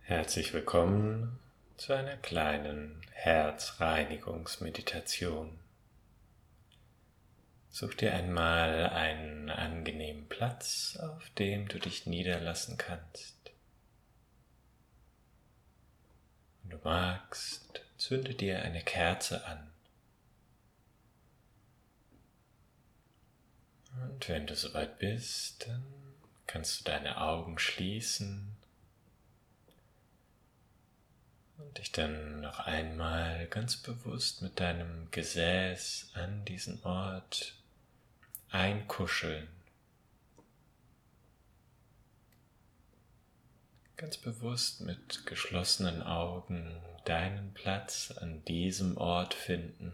Herzlich willkommen zu einer kleinen Herzreinigungsmeditation. Such dir einmal einen angenehmen Platz, auf dem du dich niederlassen kannst. Wenn du magst, zünde dir eine Kerze an. Und wenn du soweit bist, dann kannst du deine Augen schließen und dich dann noch einmal ganz bewusst mit deinem Gesäß an diesen Ort einkuscheln. Ganz bewusst mit geschlossenen Augen deinen Platz an diesem Ort finden.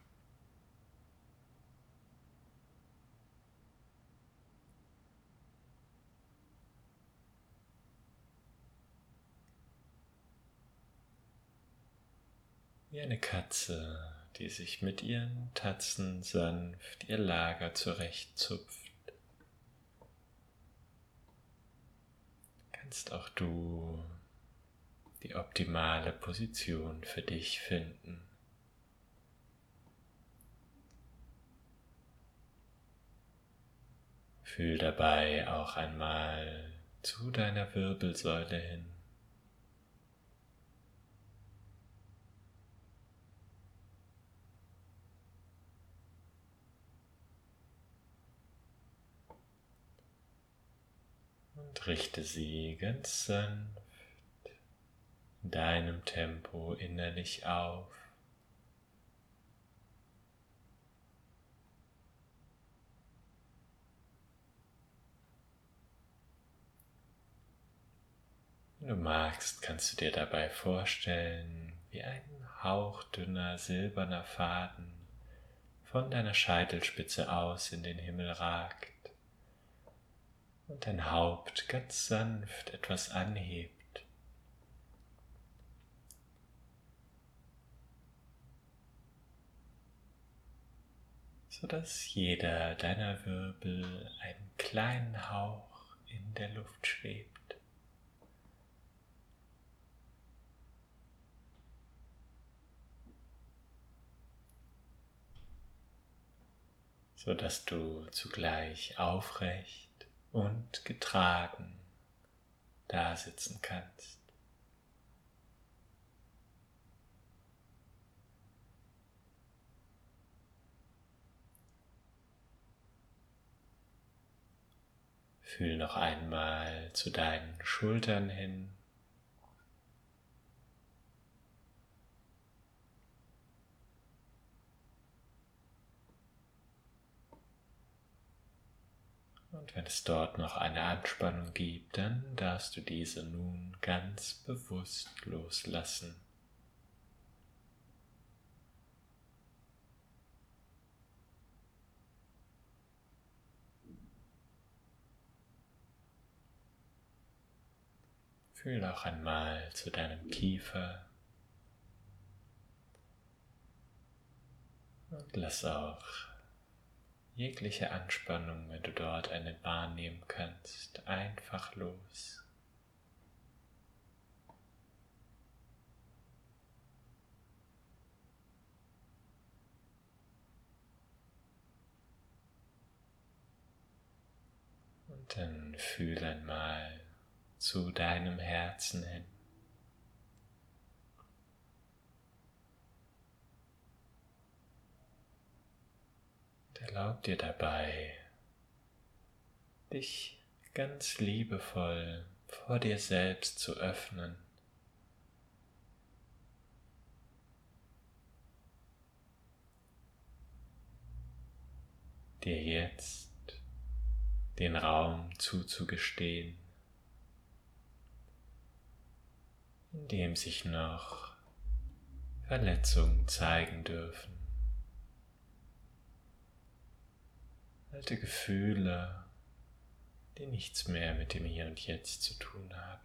Wie eine Katze, die sich mit ihren Tatzen sanft ihr Lager zurechtzupft, kannst auch du die optimale Position für dich finden. Fühl dabei auch einmal zu deiner Wirbelsäule hin. Und richte sie ganz sanft in deinem Tempo innerlich auf. Wenn du magst, kannst du dir dabei vorstellen, wie ein hauchdünner silberner Faden von deiner Scheitelspitze aus in den Himmel ragt und dein Haupt ganz sanft etwas anhebt. Sodass jeder deiner Wirbel einen kleinen Hauch in der Luft schwebt. Sodass du zugleich aufrecht und getragen dasitzen kannst. Fühl noch einmal zu deinen Schultern hin. Und wenn es dort noch eine Anspannung gibt, dann darfst du diese nun ganz bewusst loslassen. Fühl auch einmal zu deinem Kiefer und lass auch jegliche Anspannung, wenn du dort eine wahrnehmen kannst, einfach los. Und dann fühl einmal zu deinem Herzen hin. Und erlaub dir dabei, dich ganz liebevoll vor dir selbst zu öffnen. Dir jetzt den Raum zuzugestehen, in dem sich noch Verletzungen zeigen dürfen, alte Gefühle, die nichts mehr mit dem Hier und Jetzt zu tun haben.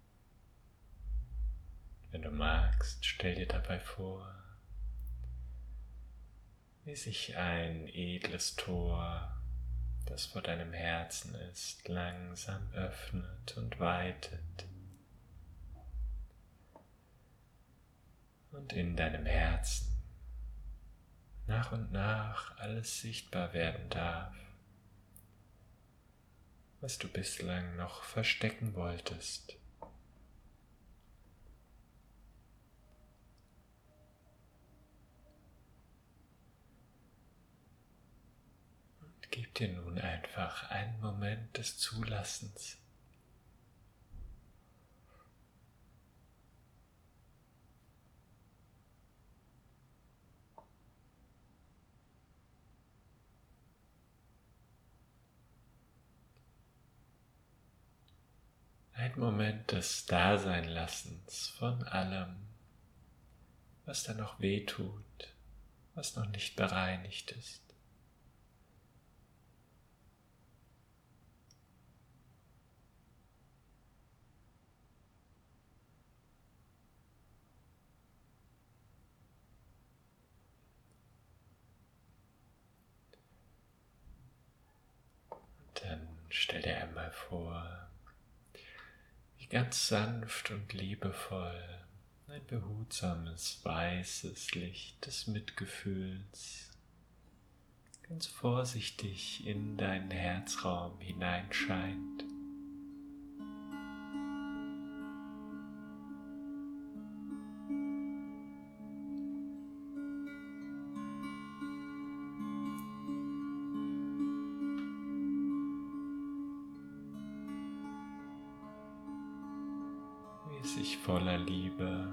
Wenn du magst, stell dir dabei vor, wie sich ein edles Tor, das vor deinem Herzen ist, langsam öffnet und weitet und in deinem Herzen nach und nach alles sichtbar werden darf, was du bislang noch verstecken wolltest. Gib dir nun einfach einen Moment des Zulassens. Ein Moment des Daseinlassens von allem, was da noch wehtut, was noch nicht bereinigt ist. Dann stell dir einmal vor, wie ganz sanft und liebevoll ein behutsames, weißes Licht des Mitgefühls ganz vorsichtig in deinen Herzraum hineinscheint. Wie es sich voller Liebe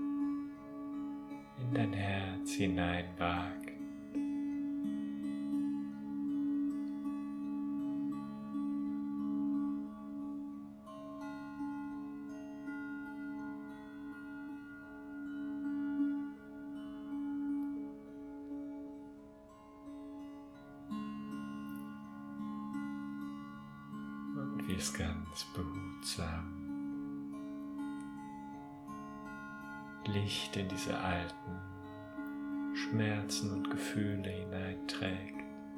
in dein Herz hineinwagt. Und wie es ganz behutsam Licht in diese alten Schmerzen und Gefühle hineinträgt.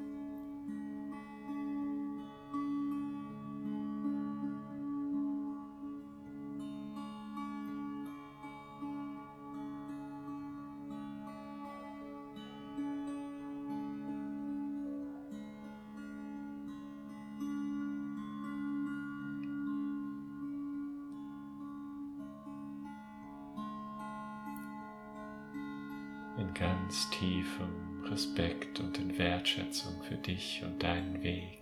In ganz tiefem Respekt und in Wertschätzung für dich und deinen Weg.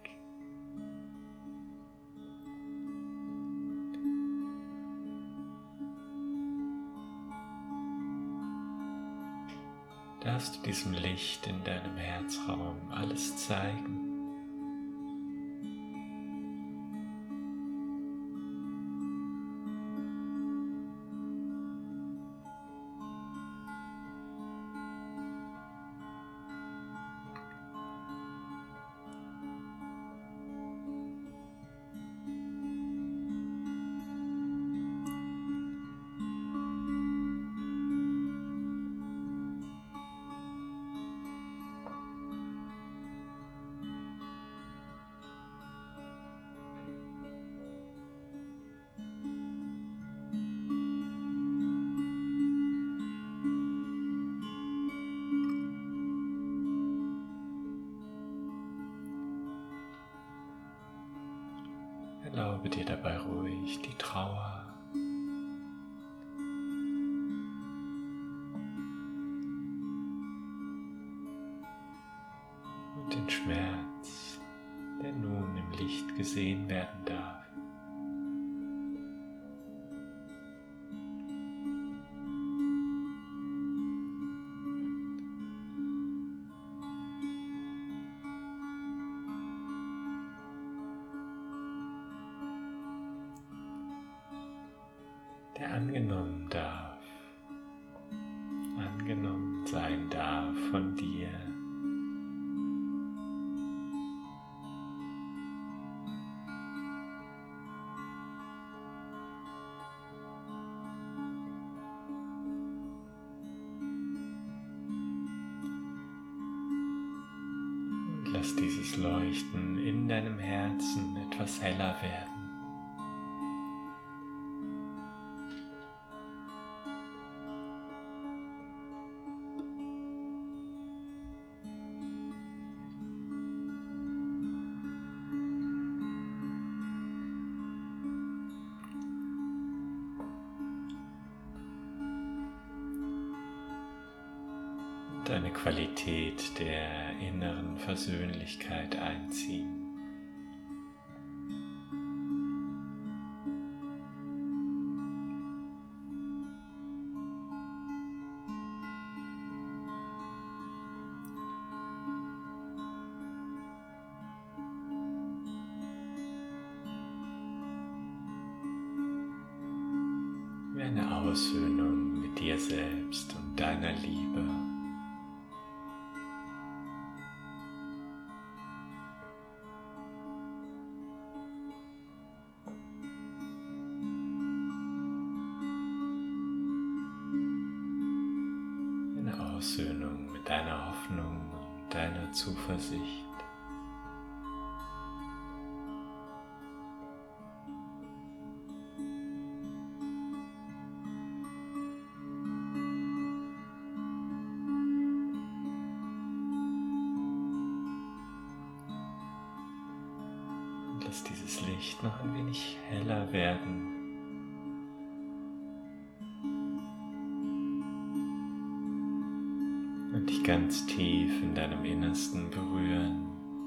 Darfst du diesem Licht in deinem Herzraum alles zeigen? Erlaube dir dabei ruhig die Trauer und den Schmerz, der nun im Licht gesehen werden darf. Der angenommen sein darf von dir. Lass dieses Leuchten in deinem Herzen etwas heller werden. Und eine Qualität der inneren Versöhnlichkeit einziehen. Wie eine Aussöhnung mit dir selbst und deiner Liebe. Eine Aussöhnung mit deiner Hoffnung und deiner Zuversicht. Lass dieses Licht noch ein wenig heller werden. Und dich ganz tief in deinem Innersten berühren.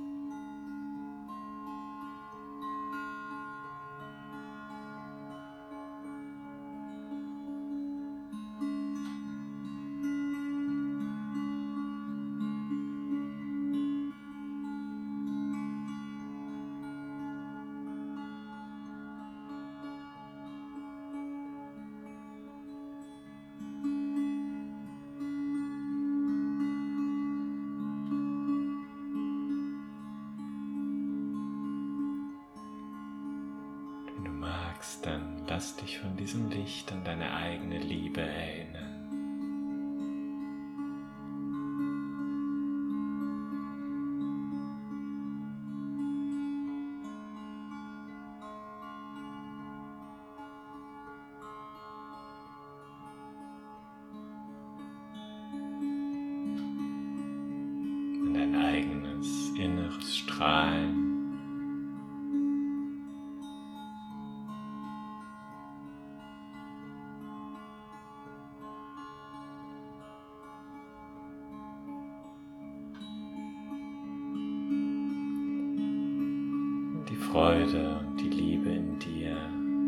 Dann lass dich von diesem Licht an deine eigene Liebe erinnern. An dein eigenes inneres Strahlen. Freude und die Liebe in dir.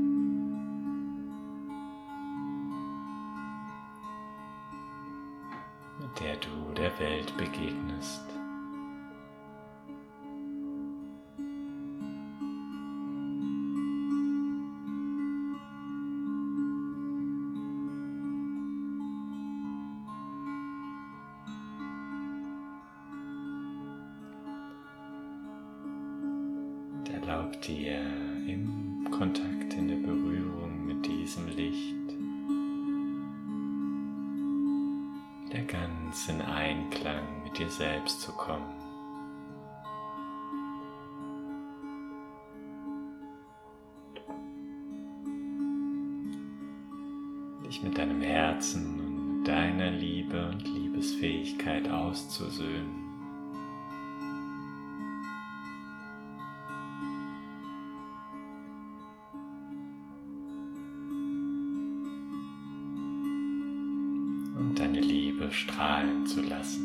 Mit der du der Welt begegnest. Erlaub dir im Kontakt, in der Berührung mit diesem Licht, wieder ganz in Einklang mit dir selbst zu kommen. Dich mit deinem Herzen und deiner Liebe und Liebesfähigkeit auszusöhnen. Deine Liebe strahlen zu lassen.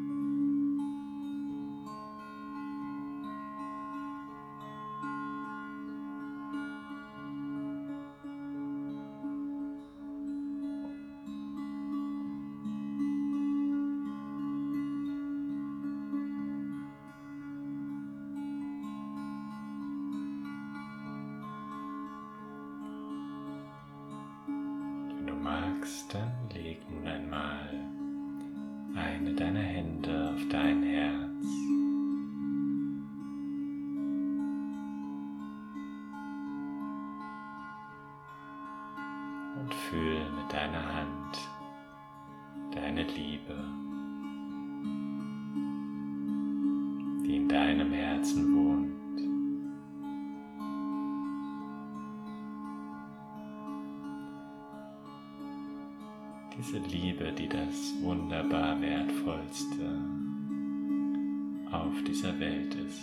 Wenn du magst, dann leg nun einmal eine deiner Hände auf dein Herz und fühl mit deiner Hand deine Liebe, die in Herzen wohnt. Diese Liebe, die das wunderbar Wertvollste auf dieser Welt ist.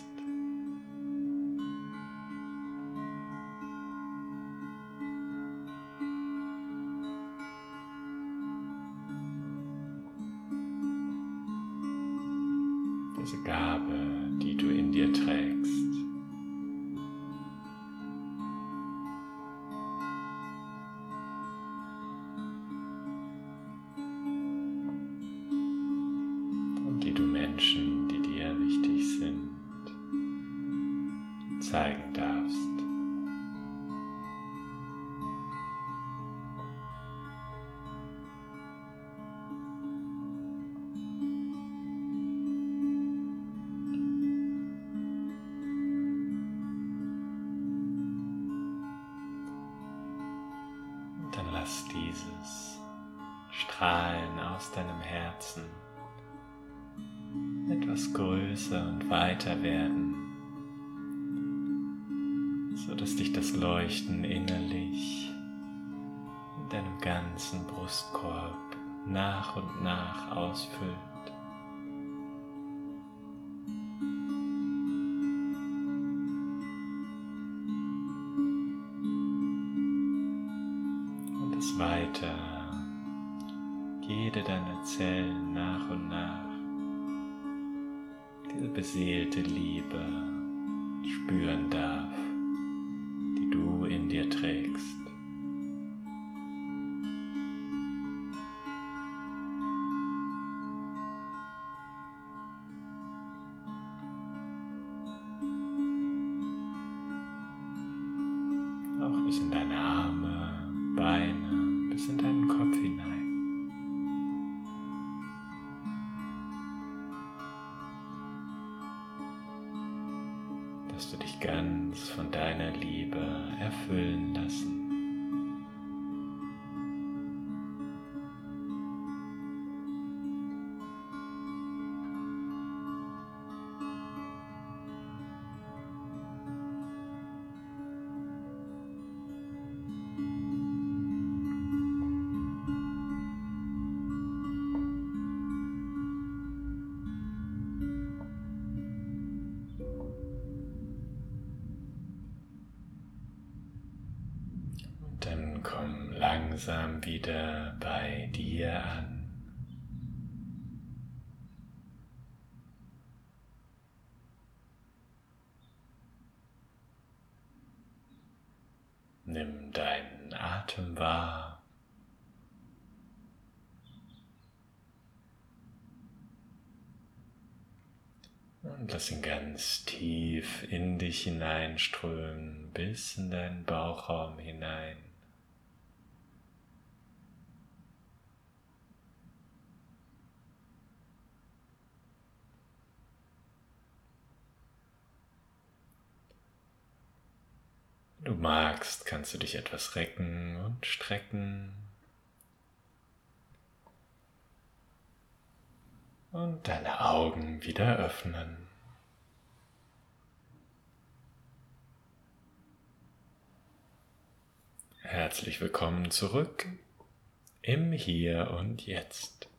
Diese Gabe, die du in dir trägst. Und die du Menschen, die dir wichtig sind, zeigen darfst. Dann lass dieses Strahlen aus deinem Herzen etwas größer und weiter werden, so dass dich das Leuchten innerlich in deinem ganzen Brustkorb nach und nach ausfüllt. Weiter, jede deiner Zellen nach und nach diese beseelte Liebe spüren darf, die du in dir trägst. Auch bis in deine Arme, Beine, bis in deinen Kopf hinein. Dass du dich ganz von deiner Liebe erfüllen lassen. Dann komm langsam wieder bei dir an. Nimm deinen Atem wahr. Und lass ihn ganz tief in dich hineinströmen, bis in deinen Bauchraum hinein. Wenn du magst, kannst du dich etwas recken und strecken. Und deine Augen wieder öffnen. Herzlich willkommen zurück im Hier und Jetzt.